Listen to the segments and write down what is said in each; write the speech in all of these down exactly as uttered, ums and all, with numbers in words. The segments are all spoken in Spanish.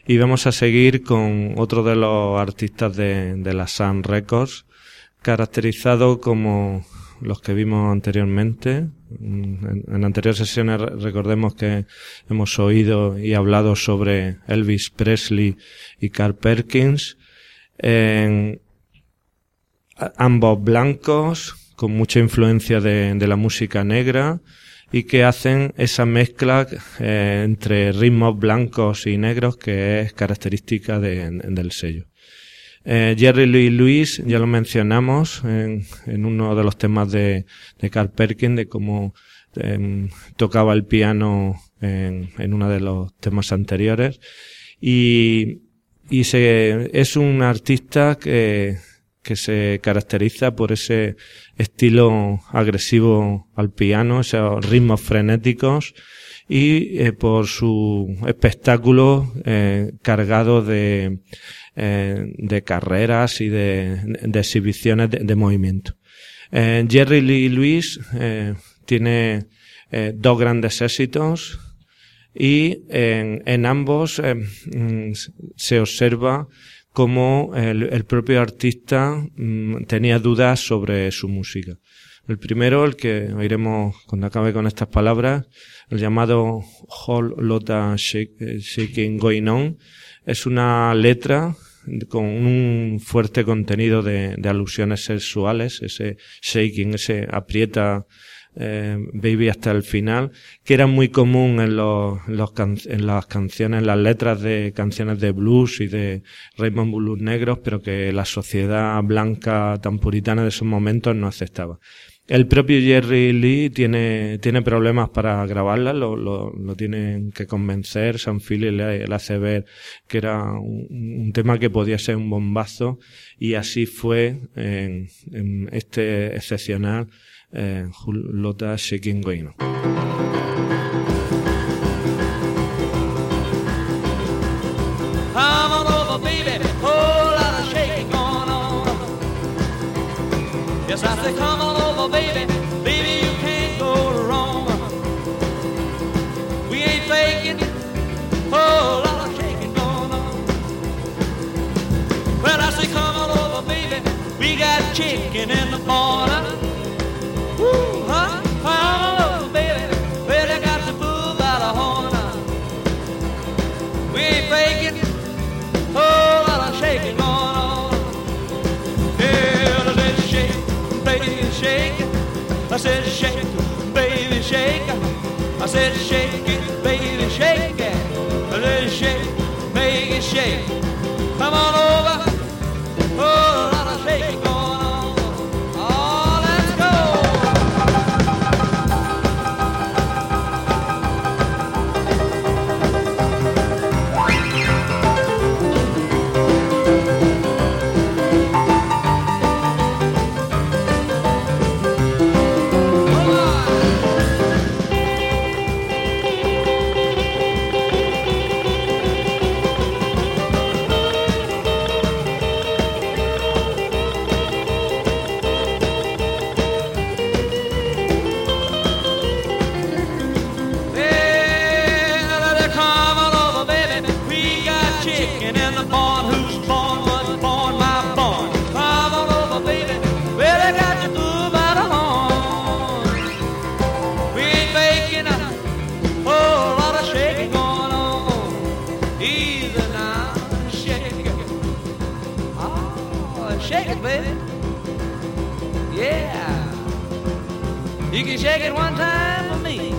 y vamos a seguir con otro de los artistas de, de la Sun Records, caracterizado como los que vimos anteriormente. En, en anteriores sesiones recordemos que hemos oído y hablado sobre Elvis Presley y Carl Perkins, en, ambos blancos, con mucha influencia de, de la música negra, y que hacen esa mezcla eh, entre ritmos blancos y negros que es característica de, del sello. Eh, Jerry Lee Lewis, ya lo mencionamos en, en uno de los temas de, de Carl Perkins, de cómo eh, tocaba el piano en, en uno de los temas anteriores, y, y se, es un artista que, que se caracteriza por ese estilo agresivo al piano, esos ritmos frenéticos, y eh, por su espectáculo eh, cargado de eh, de carreras y de, de exhibiciones de, de movimiento. Eh, Jerry Lee Lewis eh, tiene eh, dos grandes éxitos, y en, en ambos eh, se observa cómo el, el propio artista mm, tenía dudas sobre su música. El primero, el que oiremos cuando acabe con estas palabras, el llamado Whole Lotta Shake, Shaking Going On, es una letra con un fuerte contenido de, de alusiones sexuales, ese shaking, ese aprieta eh, baby hasta el final, que era muy común en los, los can, en las canciones, en las letras de canciones de blues y de rhythm and blues negros, pero que la sociedad blanca tan puritana de esos momentos no aceptaba. El propio Jerry Lee tiene, tiene problemas para grabarla, lo, lo, lo tienen que convencer. Sam Phillips le, le hace ver que era un, un tema que podía ser un bombazo, y así fue en, en este excepcional eh, Whole Lotta Shaking Going On. Come on over, baby, whole lot of shaking going on. Yes, I say come on over, baby, baby, you can't go wrong. We ain't faking, whole lot of shaking going on. Well, I say come on over, baby, we got chicken in the corner. Woo, huh? Come on over, baby, well, they got the bull by the horn. We ain't faking, whole lot of shaking going on. Yeah, let's shake, baby, shake. I said shake, baby, shake. I said shake it, baby, shake it. Let's shake, make it shake. Come on over, whole lot of shaking going on. Oh, let's go. You can shake it one time for me.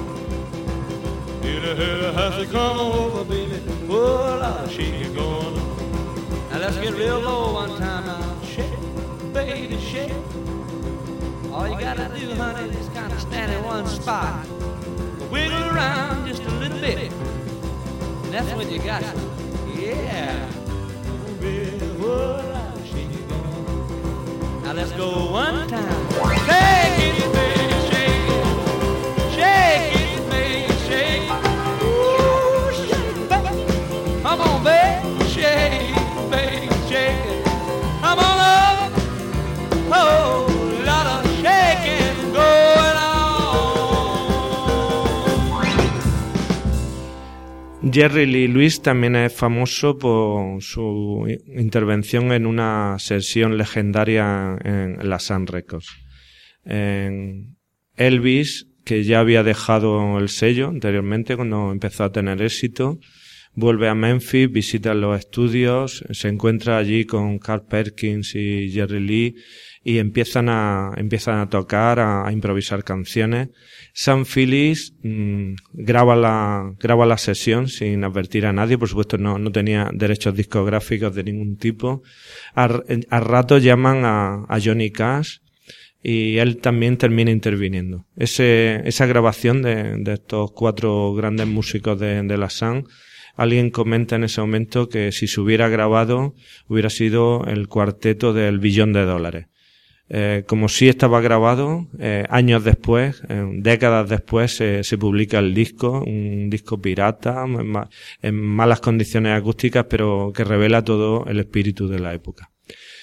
Come over, baby. Oh, I'll shake it going on. Now let's get real low one time now. Shake, baby, shake. All you gotta do, honey, is kind of stand in one spot. Wiggle around just a little bit. And that's when you got it. Yeah. Baby, oh, I'll shake it going on. Now let's go one time. Shake it, baby, shake it. Shake it, baby, shake it. Ooh, shake it, baby. Come on, baby, shake it, baby, shake it. Come on up. Oh, lot of shaking going on. Jerry Lee Lewis también es famoso por su intervención en una sesión legendaria en la Sun Records. En Elvis, que ya había dejado el sello anteriormente cuando empezó a tener éxito, vuelve a Memphis, visita los estudios, se encuentra allí con Carl Perkins y Jerry Lee y empiezan a empiezan a tocar, a, a improvisar canciones. Sam Phillips mmm, graba la graba la sesión sin advertir a nadie, por supuesto no no tenía derechos discográficos de ningún tipo. A, a rato llaman a, a Johnny Cash y él también termina interviniendo. Ese esa grabación de, de estos cuatro grandes músicos de, de la Sun, alguien comenta en ese momento que si se hubiera grabado hubiera sido el cuarteto del billón de dólares. Eh, como sí estaba grabado, eh, años después, eh, décadas después, eh, se publica el disco, un disco pirata, en, ma- en malas condiciones acústicas, pero que revela todo el espíritu de la época.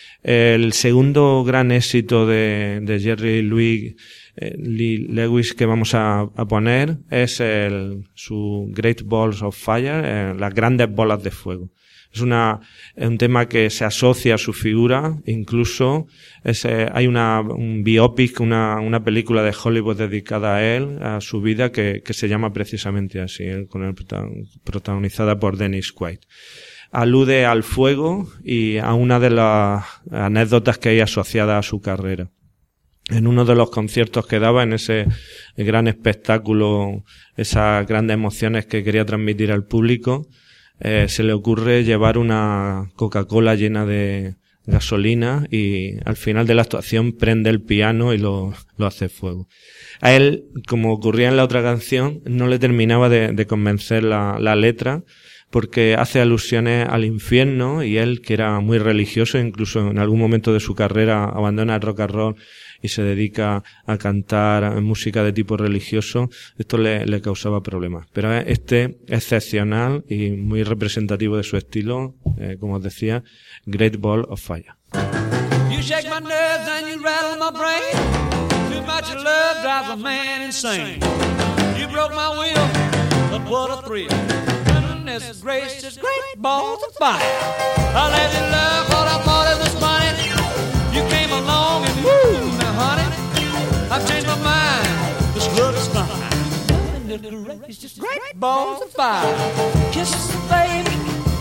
El segundo gran éxito de, de Jerry Lee, eh, Lee Lewis que vamos a, a poner es el, su Great Balls of Fire, eh, las grandes bolas de fuego. Es una, es un tema que se asocia a su figura, incluso es, eh, hay una, un biopic, una, una película de Hollywood dedicada a él, a su vida, que, que se llama precisamente así, eh, con el, protagonizada por Dennis Quaid. Alude al fuego y a una de las anécdotas que hay asociadas a su carrera. En uno de los conciertos que daba, en ese gran espectáculo, esas grandes emociones que quería transmitir al público, Eh, se le ocurre llevar una Coca-Cola llena de gasolina y al final de la actuación prende el piano y lo, lo hace fuego. A él, como ocurría en la otra canción, no le terminaba de, de convencer la, la letra, porque hace alusiones al infierno y él, que era muy religioso, incluso en algún momento de su carrera abandona el rock and roll y se dedica a cantar música de tipo religioso, esto le, le causaba problemas. Pero este excepcional y muy representativo de su estilo, eh, como os decía, Great Ball of Fire. You shake my nerves and you rattle my brain. Too much love drives a man insane. You broke my will, but what a thrill. Goodness gracious, great balls of fire. I let you love what I thought it was funny. You came along and woo, now honey, I've changed my mind. This love is fine. Goodness gracious, great balls of fire. Kisses, baby.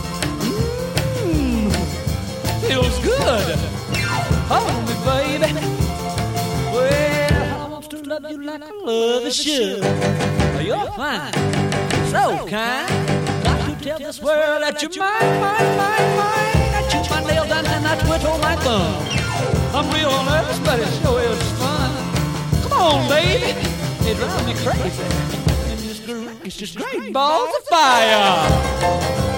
Mmm, feels good. Hold me, baby. Well, I want to love you like I love you should. You're fine, so kind. Got to tell this world that you're mine, mine, mine, mine. I chew my nails down and I twiddle my thumb. I'm real nervous, but it sure is fun. Come on, baby, it drives me crazy. And this girl is just great balls of fire.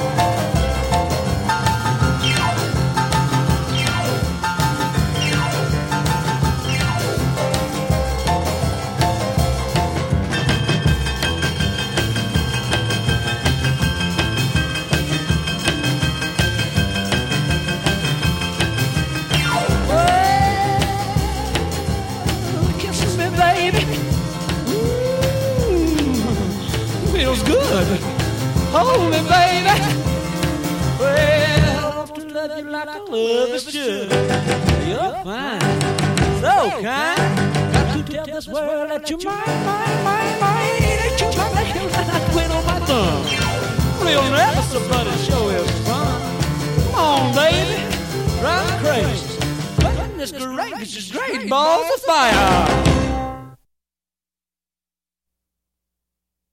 Hold me, baby. Well, I want to love you like I love you should. You're fine, so kind. Got to tell this world that you're mine, mine, mine, mine. That you're my nails and I twiddle my thumb. Real nervous, but it sure is fun. Come on, baby, drive me crazy. Goodness gracious, great balls of fire.